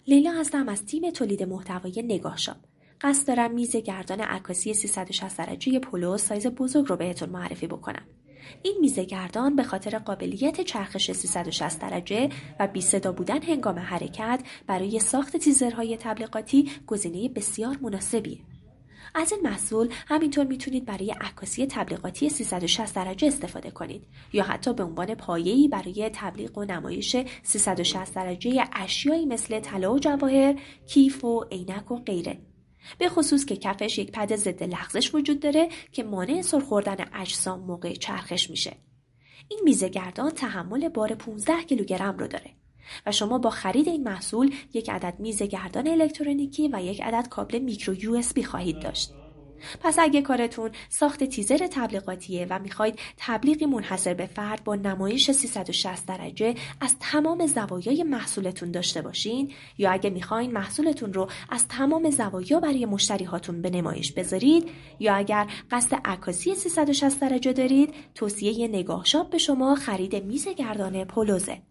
لیلا هستم از تیم تولید محتوای نگاه شاپ. قصد دارم میز گردان عکاسی 360 درجه پولو سایز بزرگ رو بهتون معرفی بکنم. این میز گردان به خاطر قابلیت چرخش 360 درجه و بی صدا بودن هنگام حرکت برای ساخت تیزرهای تبلیغاتی گزینه بسیار مناسبیه. از این محصول همینطور میتونید برای عکاسی تبلیغاتی 360 درجه استفاده کنید یا حتی به عنوان پایه‌ای برای تبلیغ و نمایش 360 درجه اشیایی مثل طلا و جواهر، کیف و عینک و غیره. به خصوص که کفش یک پد ضد لغزش وجود داره که مانع سر خوردن اجسام موقع چرخش میشه. این میز گردان تحمل بار 15 کیلوگرم رو داره و شما با خرید این محصول یک عدد میز گردان الکترونیکی و یک عدد کابل میکرو USB خواهید داشت. پس اگه کارتون ساخت تیزر تبلیغاتیه و میخواید تبلیغی منحصر به فرد با نمایش 360 درجه از تمام زوایای محصولتون داشته باشین، یا اگه میخواین محصولتون رو از تمام زوایا برای مشتریهاتون به نمایش بذارید، یا اگر قصد عکاسی 360 درجه دارید، توصیه نگاه شاپ به شما خرید میز گردان پولوزه.